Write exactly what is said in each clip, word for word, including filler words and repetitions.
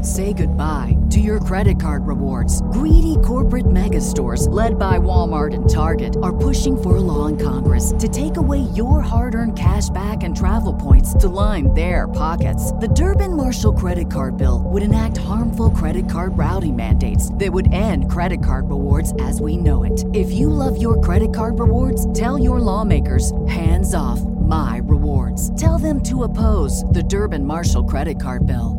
Say goodbye to your credit card rewards. Greedy corporate mega stores, led by Walmart and Target, are pushing for a law in Congress to take away your hard-earned cash back and travel points to line their pockets. The Durbin-Marshall credit card bill would enact harmful credit card routing mandates that would end credit card rewards as we know it. If you love your credit card rewards, tell your lawmakers, hands off my rewards. Tell them to oppose the Durbin-Marshall credit card bill.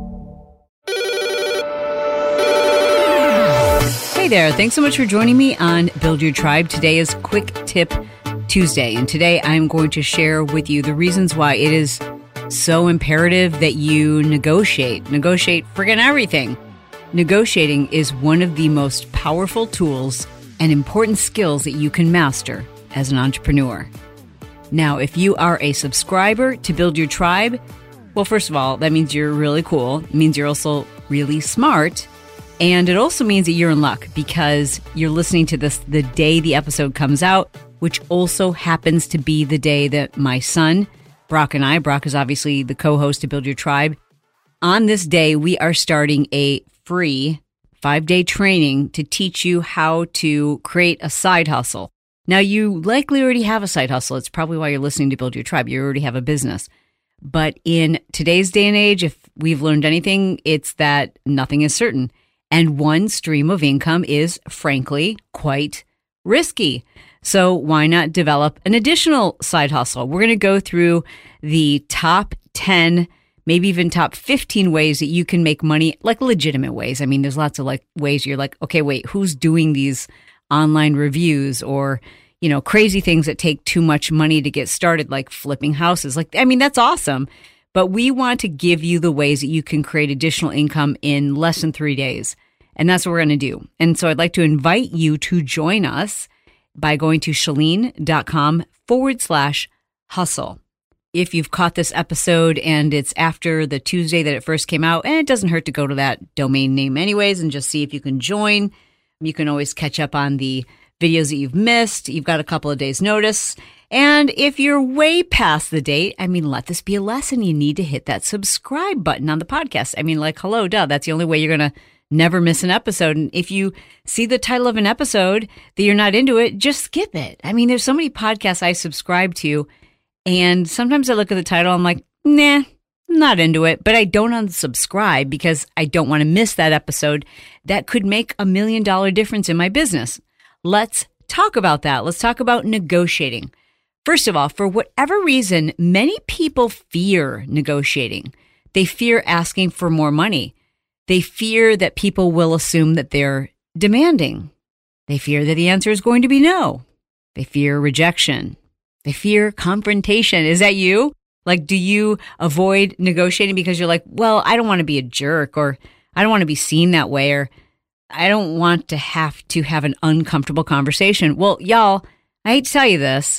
Hey there, thanks so much for joining me on Build Your Tribe. Today is Quick Tip Tuesday, and today I'm going to share with you the reasons why it is so imperative that you negotiate. Negotiate friggin' everything. Negotiating is one of the most powerful tools and important skills that you can master as an entrepreneur. Now, if you are a subscriber to Build Your Tribe, well, first of all, that means you're really cool. It means you're also really smart. And it also means that you're in luck because you're listening to this the day the episode comes out, which also happens to be the day that my son, Brock, and I, Brock is obviously the co-host to Build Your Tribe. On this day, we are starting a free five-day training to teach you how to create a side hustle. Now, you likely already have a side hustle. It's probably why you're listening to Build Your Tribe. You already have a business. But in today's day and age, if we've learned anything, it's that nothing is certain. And one stream of income is, frankly, quite risky. So why not develop an additional side hustle? We're going to go through the top ten, maybe even top fifteen ways that you can make money, like legitimate ways. I mean, there's lots of like ways you're like, okay, wait, who's doing these online reviews or, you know, crazy things that take too much money to get started, like flipping houses. Like, I mean, that's awesome. But we want to give you the ways that you can create additional income in less than three days. And that's what we're going to do. And so I'd like to invite you to join us by going to chalene.com forward slash hustle. If you've caught this episode and it's after the Tuesday that it first came out, and it doesn't hurt to go to that domain name anyways and just see if you can join. You can always catch up on the videos that you've missed. You've got a couple of days notice. And if you're way past the date, I mean, let this be a lesson. You need to hit that subscribe button on the podcast. I mean, like, hello, duh. That's the only way you're going to never miss an episode. And if you see the title of an episode that you're not into it, just skip it. I mean, there's so many podcasts I subscribe to, and sometimes I look at the title, I'm like, nah, not into it. But I don't unsubscribe because I don't want to miss that episode that could make a million dollar difference in my business. Let's talk about that. Let's talk about negotiating. First of all, for whatever reason, many people fear negotiating. They fear asking for more money. They fear that people will assume that they're demanding. They fear that the answer is going to be no. They fear rejection. They fear confrontation. Is that you? Like, do you avoid negotiating because you're like, well, I don't want to be a jerk, or I don't want to be seen that way, or I don't want to have to have an uncomfortable conversation? Well, y'all, I hate to tell you this,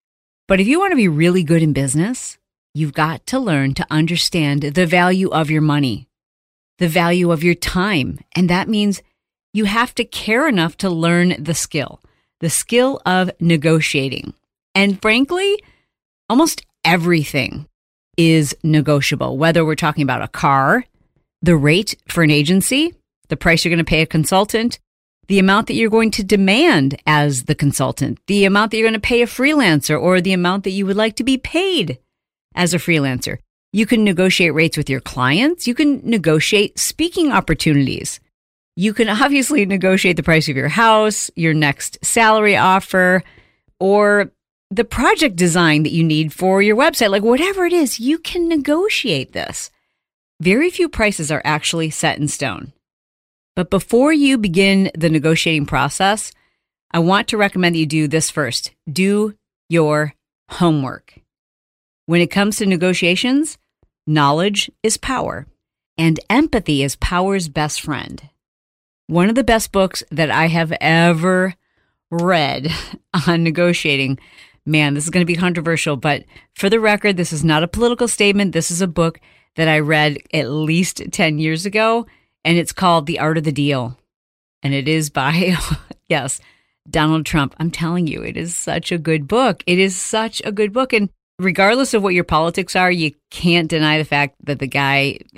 but if you want to be really good in business, you've got to learn to understand the value of your money, the value of your time. And that means you have to care enough to learn the skill, the skill of negotiating. And frankly, almost everything is negotiable, whether we're talking about a car, the rate for an agency, the price you're going to pay a consultant, the amount that you're going to demand as the consultant, the amount that you're going to pay a freelancer, or the amount that you would like to be paid as a freelancer. You can negotiate rates with your clients. You can negotiate speaking opportunities. You can obviously negotiate the price of your house, your next salary offer, or the project design that you need for your website. Like whatever it is, you can negotiate this. Very few prices are actually set in stone. But before you begin the negotiating process, I want to recommend that you do this first. Do your homework. When it comes to negotiations, knowledge is power, and empathy is power's best friend. One of the best books that I have ever read on negotiating, man, this is going to be controversial, but for the record, this is not a political statement. This is a book that I read at least ten years ago, and it's called The Art of the Deal. And it is by, yes, Donald Trump. I'm telling you, it is such a good book. It is such a good book. And regardless of what your politics are, you can't deny the fact that the guy is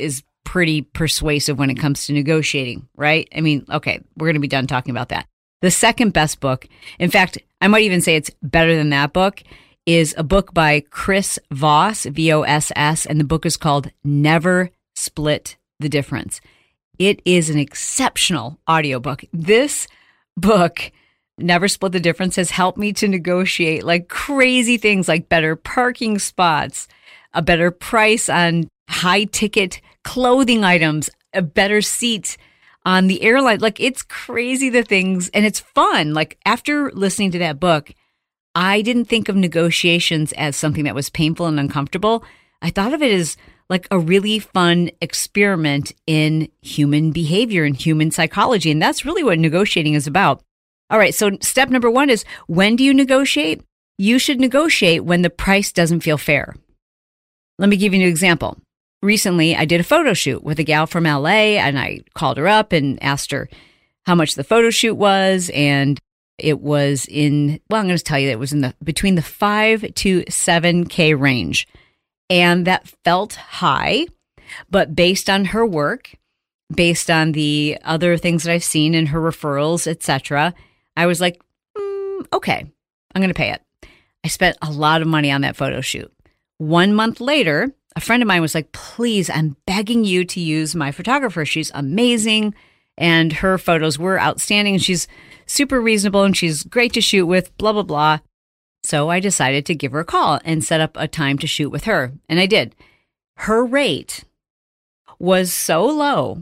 pretty persuasive when it comes to negotiating, right? I mean, okay, we're going to be done talking about that. The second best book, in fact, I might even say it's better than that book, is a book by Chris Voss, V O S S, and the book is called Never Split the Difference. It is an exceptional audiobook. This book, Never Split the Difference, has helped me to negotiate like crazy things like better parking spots, a better price on high ticket clothing items, a better seat on the airline. Like, it's crazy the things, and it's fun. Like, after listening to that book, I didn't think of negotiations as something that was painful and uncomfortable. I thought of it as like a really fun experiment in human behavior and human psychology. And that's really what negotiating is about. All right. So step number one is, when do you negotiate? You should negotiate when the price doesn't feel fair. Let me give you an example. Recently, I did a photo shoot with a gal from L A, and I called her up and asked her how much the photo shoot was. And it was in, well, I'm going to tell you that it was in the between the five to seven K range. And that felt high, but based on her work, based on the other things that I've seen in her referrals, et cetera, I was like, mm, okay, I'm going to pay it. I spent a lot of money on that photo shoot. One month later, a friend of mine was like, please, I'm begging you to use my photographer. She's amazing. And her photos were outstanding. And she's super reasonable and she's great to shoot with, blah, blah, blah. So I decided to give her a call and set up a time to shoot with her. And I did. Her rate was so low,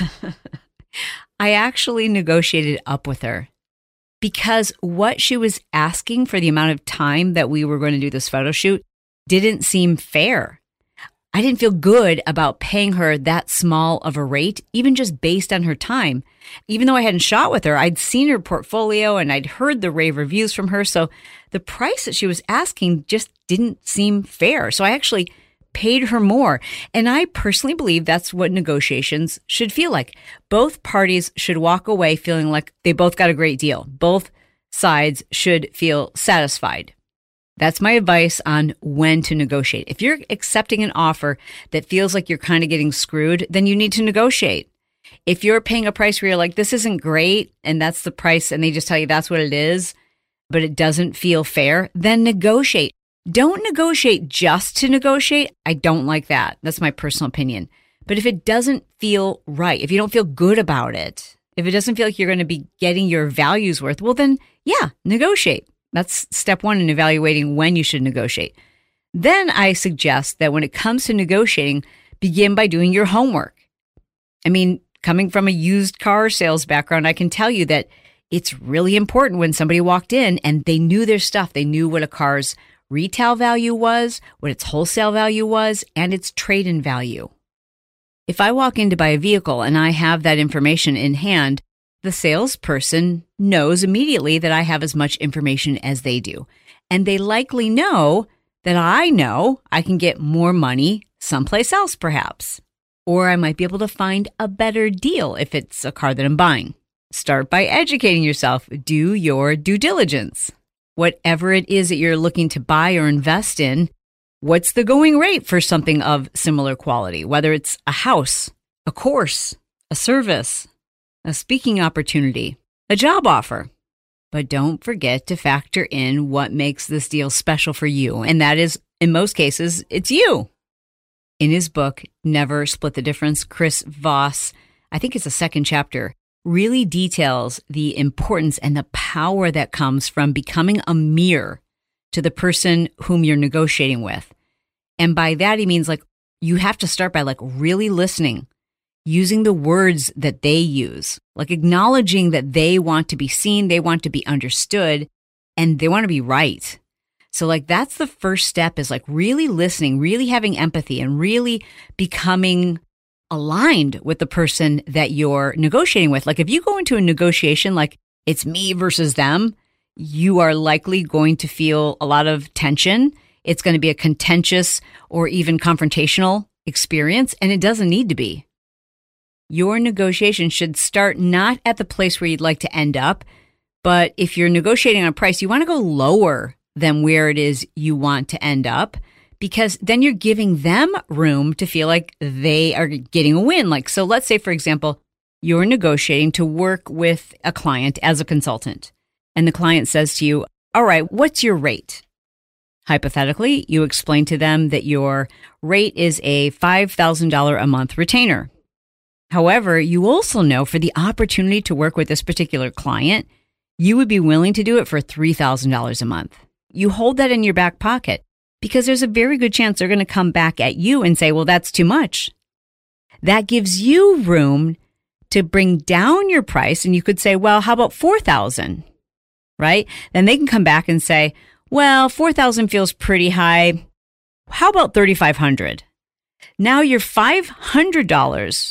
I actually negotiated up with her, because what she was asking for the amount of time that we were going to do this photo shoot didn't seem fair. I didn't feel good about paying her that small of a rate, even just based on her time. Even though I hadn't shot with her, I'd seen her portfolio and I'd heard the rave reviews from her. So the price that she was asking just didn't seem fair. So I actually paid her more. And I personally believe that's what negotiations should feel like. Both parties should walk away feeling like they both got a great deal. Both sides should feel satisfied. That's my advice on when to negotiate. If you're accepting an offer that feels like you're kind of getting screwed, then you need to negotiate. If you're paying a price where you're like, this isn't great, and that's the price, and they just tell you that's what it is, but it doesn't feel fair, then negotiate. Don't negotiate just to negotiate. I don't like that. That's my personal opinion. But if it doesn't feel right, if you don't feel good about it, if it doesn't feel like you're going to be getting your values worth, well, then yeah, negotiate. That's step one in evaluating when you should negotiate. Then I suggest that when it comes to negotiating, begin by doing your homework. I mean, coming from a used car sales background, I can tell you that it's really important when somebody walked in and they knew their stuff. They knew what a car's retail value was, what its wholesale value was, and its trade-in value. If I walk in to buy a vehicle and I have that information in hand, the salesperson knows immediately that I have as much information as they do. And they likely know that I know I can get more money someplace else, perhaps. Or I might be able to find a better deal if it's a car that I'm buying. Start by educating yourself. Do your due diligence. Whatever it is that you're looking to buy or invest in, what's the going rate for something of similar quality? Whether it's a house, a course, a service, a speaking opportunity, a job offer. But don't forget to factor in what makes this deal special for you. And that is, in most cases, it's you. In his book, Never Split the Difference, Chris Voss, I think it's the second chapter, really details the importance and the power that comes from becoming a mirror to the person whom you're negotiating with. And by that, he means like you have to start by like really listening, using the words that they use, like acknowledging that they want to be seen, they want to be understood, and they want to be right. So like that's the first step, is like really listening, really having empathy, and really becoming aligned with the person that you're negotiating with. Like if you go into a negotiation like it's me versus them, you are likely going to feel a lot of tension. It's going to be a contentious or even confrontational experience, and it doesn't need to be. Your negotiation should start not at the place where you'd like to end up, but if you're negotiating on a price, you want to go lower than where it is you want to end up, because then you're giving them room to feel like they are getting a win. Like, so let's say, for example, you're negotiating to work with a client as a consultant, and the client says to you, all right, what's your rate? Hypothetically, you explain to them that your rate is a five thousand dollars a month retainer. However, you also know for the opportunity to work with this particular client, you would be willing to do it for three thousand dollars a month. You hold that in your back pocket because there's a very good chance they're going to come back at you and say, well, that's too much. That gives you room to bring down your price. And you could say, well, how about four thousand dollars, right? Then they can come back and say, well, four thousand dollars feels pretty high. How about thirty-five hundred dollars? Now you're five hundred dollars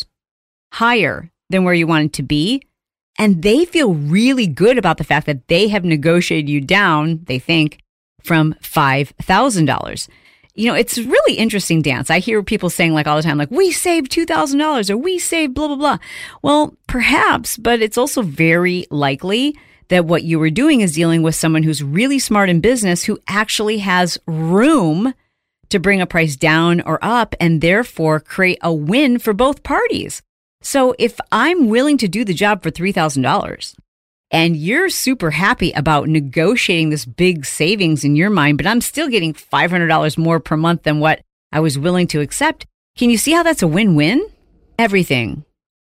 higher than where you wanted to be. And they feel really good about the fact that they have negotiated you down, they think, from five thousand dollars. You know, it's a really interesting dance. I hear people saying like all the time, like, we saved two thousand dollars or we saved blah, blah, blah. Well, perhaps, but it's also very likely that what you were doing is dealing with someone who's really smart in business who actually has room to bring a price down or up and therefore create a win for both parties. So if I'm willing to do the job for three thousand dollars and you're super happy about negotiating this big savings in your mind, but I'm still getting five hundred dollars more per month than what I was willing to accept, can you see how that's a win-win? Everything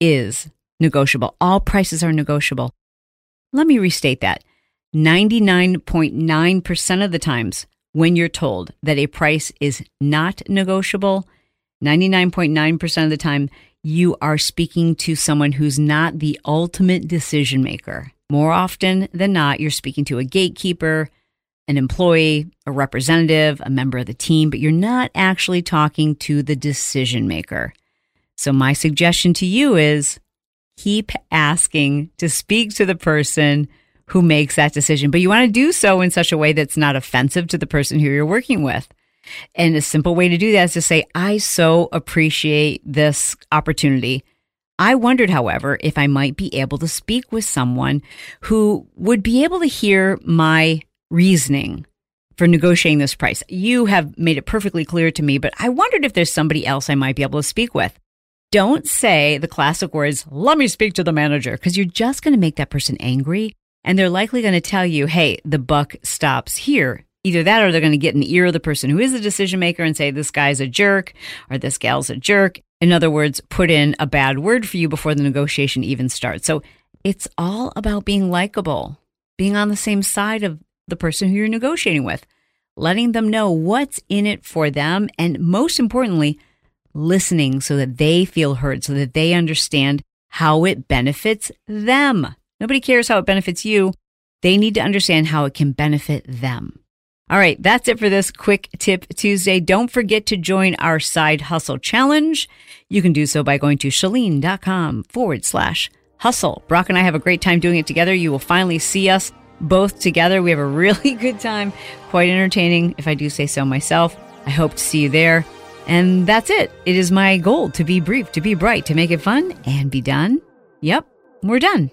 is negotiable. All prices are negotiable. Let me restate that. ninety-nine point nine percent of the times when you're told that a price is not negotiable, ninety-nine point nine percent of the time, you are speaking to someone who's not the ultimate decision maker. More often than not, you're speaking to a gatekeeper, an employee, a representative, a member of the team, but you're not actually talking to the decision maker. So my suggestion to you is keep asking to speak to the person who makes that decision, but you want to do so in such a way that's not offensive to the person who you're working with. And a simple way to do that is to say, I so appreciate this opportunity. I wondered, however, if I might be able to speak with someone who would be able to hear my reasoning for negotiating this price. You have made it perfectly clear to me, but I wondered if there's somebody else I might be able to speak with. Don't say the classic words, let me speak to the manager, because you're just going to make that person angry. And they're likely going to tell you, hey, the buck stops here. Either that or they're going to get in the ear of the person who is the decision maker and say, this guy's a jerk or this gal's a jerk. In other words, put in a bad word for you before the negotiation even starts. So it's all about being likable, being on the same side of the person who you're negotiating with, letting them know what's in it for them. And most importantly, listening so that they feel heard, so that they understand how it benefits them. Nobody cares how it benefits you. They need to understand how it can benefit them. All right, that's it for this Quick Tip Tuesday. Don't forget to join our Side Hustle Challenge. You can do so by going to Chalene.com forward slash hustle. Brock and I have a great time doing it together. You will finally see us both together. We have a really good time, quite entertaining, if I do say so myself. I hope to see you there. And that's it. It is my goal to be brief, to be bright, to make it fun, and be done. Yep, we're done.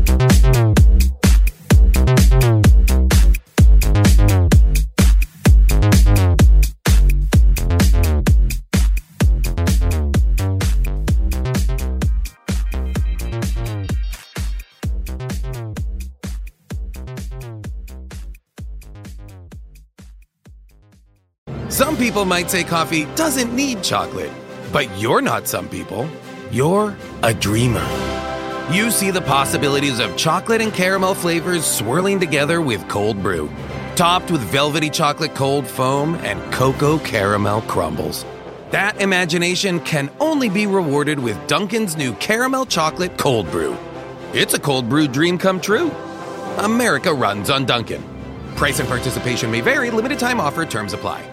Some people might say coffee doesn't need chocolate, but you're not some people. You're a dreamer. You see the possibilities of chocolate and caramel flavors swirling together with cold brew, topped with velvety chocolate cold foam and cocoa caramel crumbles. That imagination can only be rewarded with Dunkin's new caramel chocolate cold brew. It's a cold brew dream come true. America runs on Dunkin'. Price and participation may vary. Limited time offer. Terms apply.